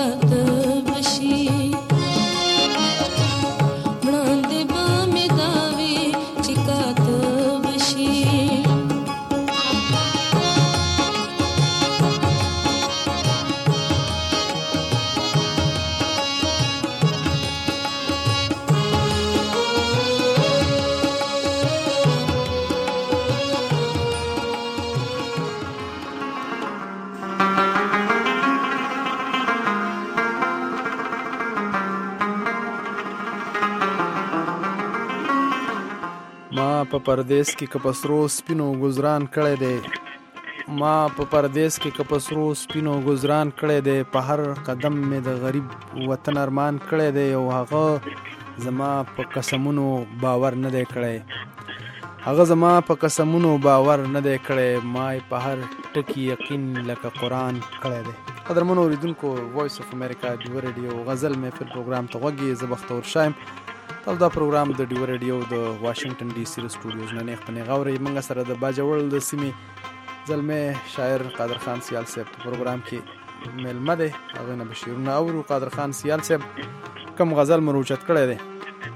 په پردیس کې کپسرو سپینو گزاران کړی دی ما په پردیس کې کپسرو سپینو گزاران کړی دی په هر قدم مې د غریب وطن ارمان کړی دی او هغه زما په قسمونو باور نه دی کړی هغه زما په قسمونو باور نه دی کړی ما په هر ټکی یقین لکه قرآن کړی دی. قدرمنو اوریدونکو وایس اف امریکا ډیو ریډیو غزل محفل پروګرام ته غوږی زه بختور شایم. تاسو دا پروګرام د ډیو ریډیو د واشنگټن ډي سي سټوډیوز نه نه خپل غوړې منګه سره د باجوړ د سیمې زلمه شاعر قادر خان سیال صاحب پروګرام کې ملمه ده هغه نه بشیرونه او قادر خان سیال صاحب کوم غزل مروچت کړی دی؟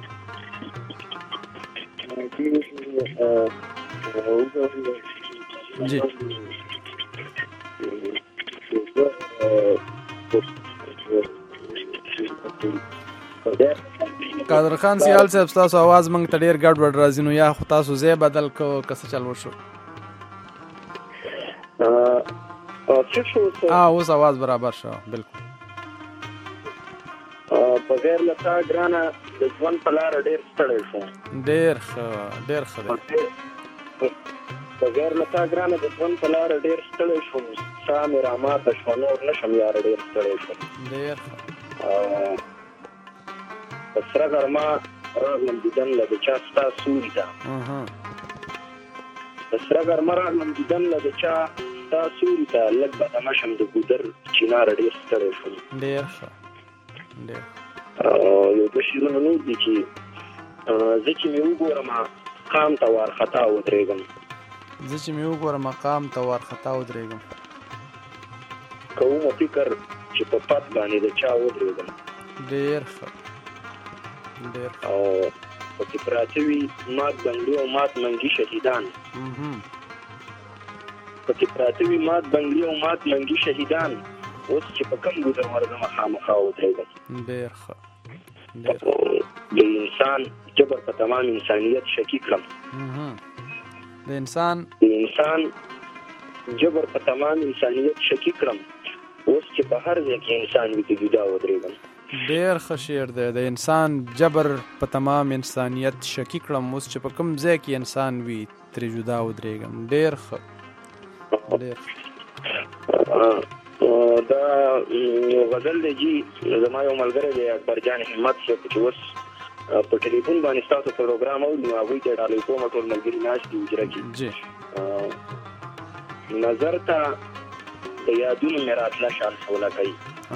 جی قادر خان سیال صاحب تاسو आवाज مونږ ته ډیر ګډ وډ راځي نو یا خو تاسو زی بدل کو کس چل وشو ا څه شو اه اوس आवाज برابر شو بالکل. په غیر لتا ګرانه د ځوان په لار ډیر ستړی شو ډیر ښه ډیر ښه په غیر لتا ګرانه د ځوان په لار ډیر ستړی شو سام رحمت شونه نشم یار ډیر ستړی شو ډیر سره ګرما راغلم دیدن له چا ستا سوري دا اها سره ګرما راغلم دیدن له چا ستا سوري دا لږ به مشم د ګودر چینار ډیر ستړی شو ډیر ښه ډیر یو د شیرونو نو دي چې زه چې مې وګورم مقام ته ورخطا ودرېږم زه چې مې وګورم مقام ته ورخطا ودرېږم کوم فکر چې په پات باندې د چا ودرېږم ډیر ښه ډیر او پکې پراته وي مات بنګلي او مات منګي شهیدان پکې پراته وي مات بنګلي او مات منګي شهیدان اوس چې په کوم ګذر ورځم خامخا ودرېږم ډیر ښه ډیر د انسان جبر په تمام انسانیت شکی کړم د انسان د انسان جبر په تمام انسانیت شکی کړم اوس چې په هر ځای کې انسان وي ته جدا ودرېږم ډیر ښه شعر دی د انسان جبر په تمام انسانیت شکی کړم اوس چې په کوم ځای کې انسان وي ترې جدا ودرېږم ډیر ښه ډیر دا یو غزل دی جی زما یو ملګری دی اکبر جان همت صاحب چې اوس په ټلیفون باندې ستاسو پروګرام اوري نو هغوی ته ډالۍ کوم ټول ملګري ناست دي حجره کې نظر ته د یادونو مې راتله شال شوله کوي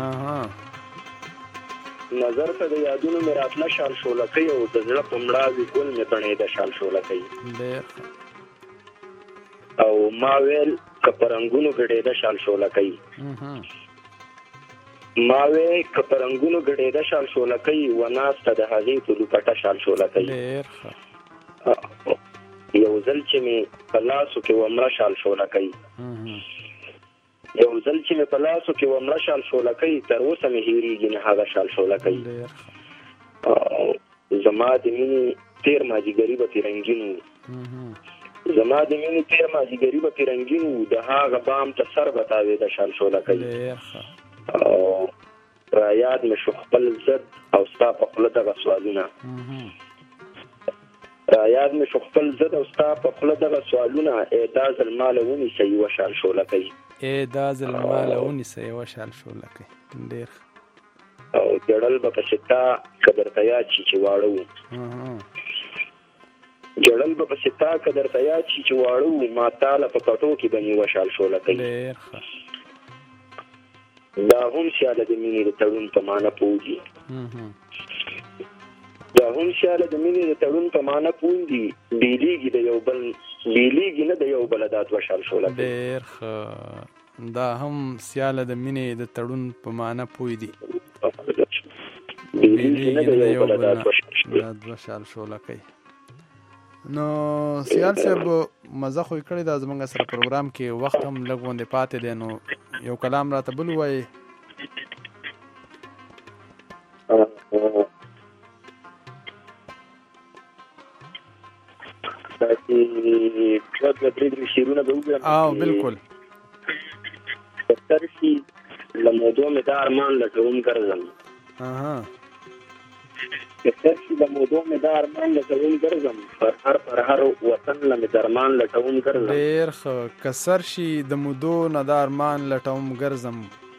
نظر ته د یادونو مې راتله شال شوله کوي او د زړه په مړاوي ګل مې بڼېده شال شوله کوي او ما ویل که په رنګونو ګډېده شال شوله کوي ما وی که په رنګونو ګډېده شال شوله کوي و ناسته د هغې په لوپټه شال شوله کوي یو ځل چې مې په لاسو کې ومړه شال شوله کوي یو ځل چې مې په لاسو کې ومړه شال شوله کوي تر اوسه مې هېرېږي نه هغه شال شوله کوي زما د مینې تېر مازدیګري به پرې رنګین وو زما د مینې تېر مازدیګري به پرې رنګین وو د هغه بام ته سر به تاوېده شال شوله کوي را یاد مې شو خپل ضد او ستا په خوله دغه سوالونه را یاد مې شو خپل ضد او ستا په خوله دغه سوالونه ای دا ځل ماله ونیسه یوه شال شوله کوي ای دا ځل ماله ونیسه یوه شال شوله کوي ډېر او جړل به پسې تا که درته یاد شي چې واړه وو جړل به پسې تا که درته یاد شي چې واړه وو ما تاله په پټو کې به مې یوه شال شوله کوي ډېر ښه دا هم سیاله د مینې د تړون په معنی پوهېږي دا هم سیاله د مینې د تړون په معنی پوهېږي بیلیږي د یو بل بیلیږي نه د یو بله دا دوه شال شوله کوي ډېر ښه دا هم سیاله د مینې د تړون په معنی پوهېږي بیلیږي نه د یو بله دا دوه شال شوله کوي. نو سیال صاحب مزه خو یې کړې ده زموږ سره پروګرام کې وخت هم لږ غوندې پاتې دی نو یو کلام راته بل ووایي او بالکل ستر شي له موضوع مې دا ارمان لټوم ګرځم که سرشي د مودو مې دا ارمان لټوم ګرځم پر هر پر هر وطن له مې درمان لټوم ګرځم ډېر ښه که سر شي د مودو نه دا ارمان لټوم ګرځم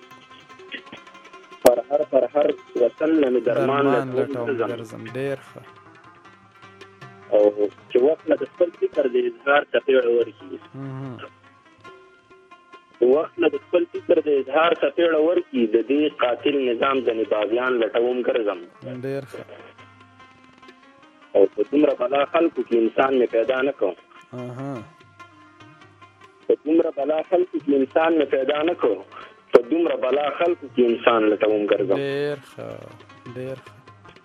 پر هر پر هر وطن له مې درمان لټوم ګرځم ډېر ښه او چې وخت له خپل فکر د اظهار څپېړه ورکړي وخت له خپل فکر د اظهار څپېړه ورکړي د دې قاتل نظام د نباغیان لټوم ګرځم ډېر ښه او په دومره بلا خلکو کې انسان مې پیدا نه کړ په دومره بلا خلکو کې انسان مې پیدا نه کړ په دومره بلا خلکو کې انسان لټوم ګرځم ډېر ښه ډېر ښه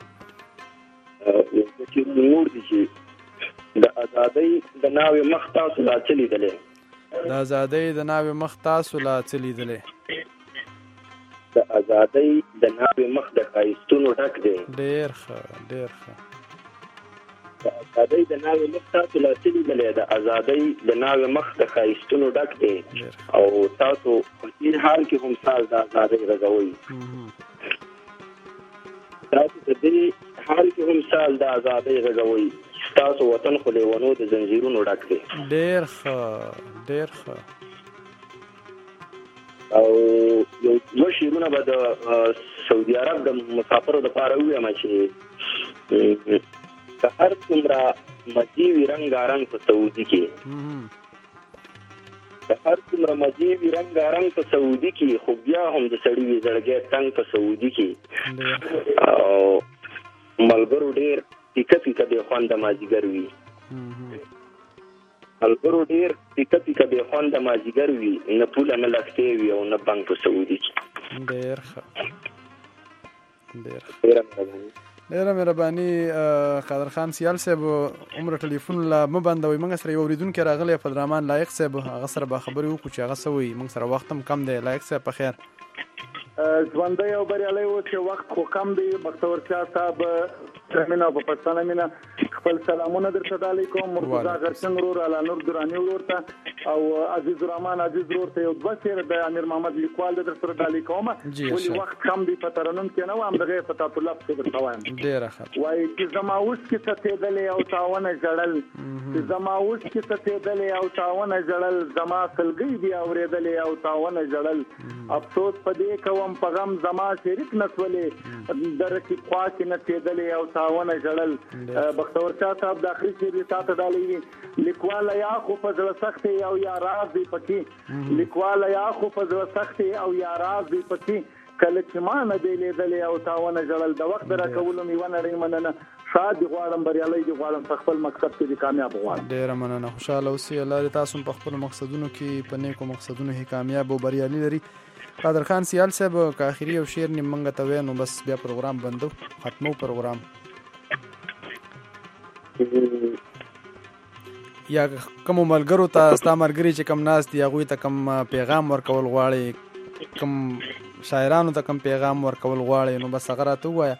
چې نور دي چې د ازادۍ د ناوې مخ تاسو لا څه لیدلی د ازادۍ د ناوې مخ تاسو لا څه لیدلی د ازادۍ د ناوې مخ د ښایستونو ډک دی ډېر ښه ډېر ښه د ازادۍ د ناوې مخ تاسو لا څه لیدلی د ازادۍ د ناوې مخ د ښایستونو ډک دی او تاسو په دې حال کې هم ساز د ازادۍ غږوئ تاسو په دې حال کې هم ساز د ازادۍ غږوئ تاسو وطن خو لیونو د زنځیرونو ډک دی ډېر ښه ډېر ښه او یو دوه شعرونه به د سعودي عرب د مسافرو دپاره ووایم چې که هر څومره مزي وي رنګارنګ په سعودي کې که هر څومره مزي وي رنګارنګ په سعودي کې خو بیا هم د سړي وي زړګی تنګ په سعودي کې او ملګرو ډېر پیکه پیکه بې خونده مازدیګر وي ملګرو ډېر پیکه پیکه بې خونده مازدیګر وي نه پوله نه لښتې وي او نه بنګ په سعودي کې ډېر ښه ډېر ډېره مهرباني ډېره مهرباني قادر خان سیال صاحب عمر ټلیفون لا مه بندوئ موږ سره یو اورېدونکی راغلی فضلرحمان لایق صاحب هغه سره به خبرې وکړو چې هغه څه وایي موږ سره وخت هم کم دی لایق صاحب په خیر ژوندی او بریالی اوسې وخت خو کم دی بختور شاه صاحب مینه او په پښتانه مینه خپل سلامونه درته ډالۍ کوم مرتضی غرچنګ ورور الا نور دراني ورور ته او عزیز الرحمن عزیز ورور ته یو دوه شعر د امیر محمد لیکوال در سره ډالۍ کوم ولې وخت کم دی په ترنم کې نه و همدغه په تاسو لفظ درته وایم ډېره ښه وایي چې زما اوس کې ستېدلې او تاونه ژړل چې زما اوس کې ستېدلې او تاونه ژړل زما سلګۍ دي اورېدلې او تاونه ژړل افسوس په دې کوم په غم زما شریک نسولې درکې خوا کې نڅېدلې او تاونه ژړل بختور شاه صاحب د اخري شعر یې تاته ډالۍ وي لیکواله یا خو په زړه سختې او یا راز دی پکې لیکواله یا خو په زړه سختې او یا راز دی پکې کله چې ما نه دی لیدلې او تاونه ژړل د وخت راکولو مې ونړۍ مننه شاد دي غواړم بریالی دي غواړم په خپل مقصد کې دي کامیاب غواړم ډېره مننه خوشحاله اوسئ الله دې تاسو په خپلو مقصدونو کې په نیکو مقصدونو کې کامیاب او بریالي لري قادر خان سیال صاحب که آخري یو شعر نیم منګه ته وایه نو بس بیا پروګرام بندو ختمو پروګرام یا کومو ملګرو ته ستا ملګري چې کم ناست دي هغوی ته کم پیغام ورکول غواړې کم شاعرانو ته کم پیغام ورکول غواړې نو بس هغه راته ووایه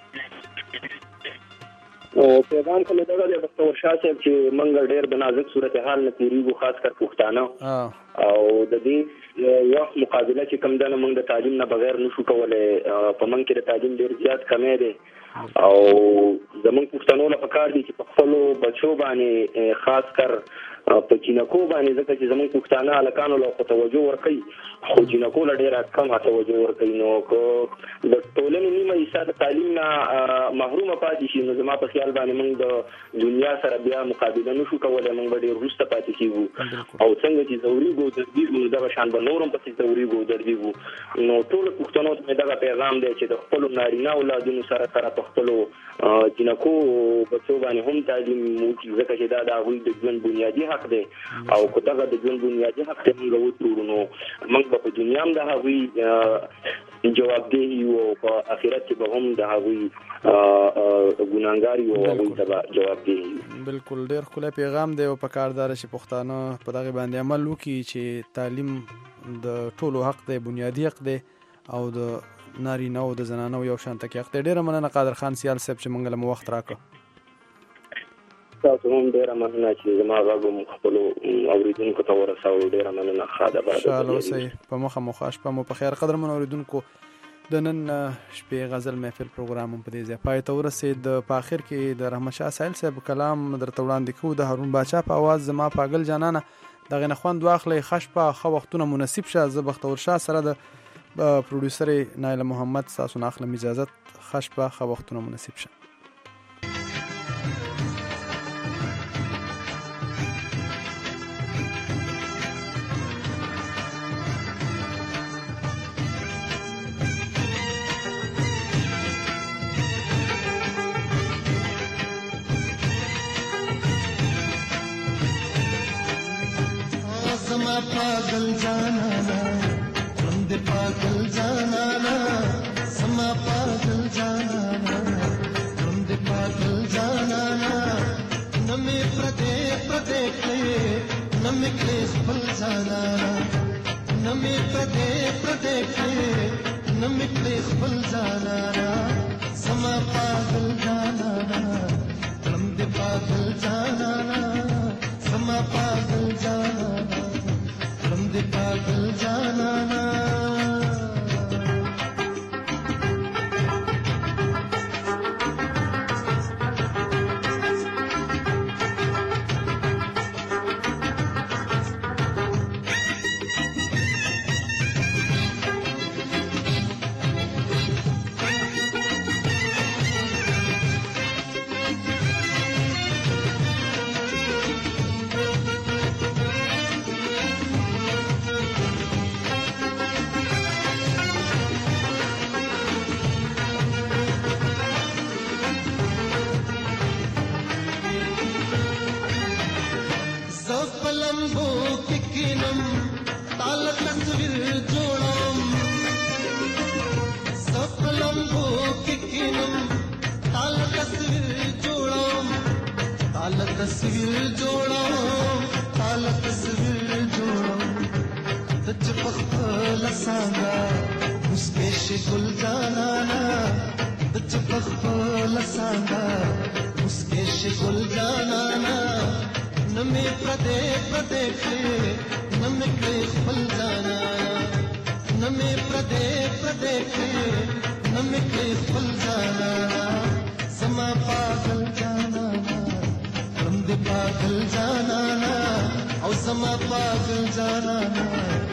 پیغام خو مې دغه دی بختور شاه صاحب چې موږ ډېر د نازک صورتحال نه تېرېږو خاص کر پښتانه او د دې وخت مقابله چې کوم ده نه موږ د تعلیم نه بغیر نشو کولی په موږ کې د تعلیم ډېر زیات کمی دی او زموږ پښتنو له پکار دي چې په خپلو بچو باندې خاص کر په جینکو باندې ځکه چې زموږ پښتانه هلکانو له خو توجه ورکوي خو جینکو له ډېره کمه توجه ورکوي نو که د ټولنې نیمه حصه د تعلیم نه محرومه پاتې شي نو زما په خیال باندې موږ د دنیا سره بیا مقابله نشو کولی موږ به ډېر وروسته پاتې کېږو او څنګه چې ځورېږو دردېږو نو دغه شان به نور هم پسې ځورېږو دردېږو نو ټولو پښتنو ته مې دغه پیغام دی چې د خپلو نارینه اولادونو سره سره په خپلو جینکو بچو باندې هم تعلیم وکړي ځکه چې دا د هغوی د ژوند بنیادي حق دی او که دغه د ژوند بنیادي حق ته موږ وتړو نو موږ به په دنیا هم د هغوی جوابدeh یو او په آخرت کې به هم د هغوی ګناهګار یو او هغوی ته به جوابدeh یو بلکل ډېر ښکلی پیغام دی او پکار دا ده چې پښتانه په دغې باندې عمل وکړي چې تعلیم د ټولو حق دی بنیادي حق دی او د نارینه او د زنانو یو شان ته کې حق دی ډېره مننه قادر خان سیال صاحب چې موږ له مو وخت راکړه تاسو هم ډېره مننه چې زما غږ هم خپلو اورېدونکو ته ورسوئ ډېره مننه ښه ده خوشحاله اوسئ په مخه مو ښه شپه مو په خیر قدرمنو اورېدونکو د نن شپې غزل محفل پروګرام هم په دې ځای پای ته ورسېد. په آخر کې د رحمت شاه سایل صاحب کلام درته وړاندې کوو د هارون باچا په اواز. زما پاگل جانانه دغه نه خوند واخلئ. ښه شپه، ښه وختونه مناسب شه. زه بختور شاه سره د پروډوسر نایله محمد ستاسو نه اخلم اجازت. ښه شپه، ښه وختونه مناسب شه. पागल जाना तुम दे पागल जाना समा पागल जाना तुम दे पागल जाना नमे प्रदे प्रदे के नमे क्लेश फल जाना नमे प्रदे प्रदे के नमे क्लेश फल जाना समा पागल जाना तुम दे पागल जाना समा पागल जाना दे पागल जाना तस्वीर जोड़ो ताल तस्वीर जोड़ो तच पख लसांगा उसके शिकुल जाना तच पख लसांगा उसके शिकुल जाना नमे प्रदे प्रदे के नमे के फल जाना नमे प्रदे प्रदे के नमे के फल जाना समा पागल जाना पागल जाना और समा पागल जाना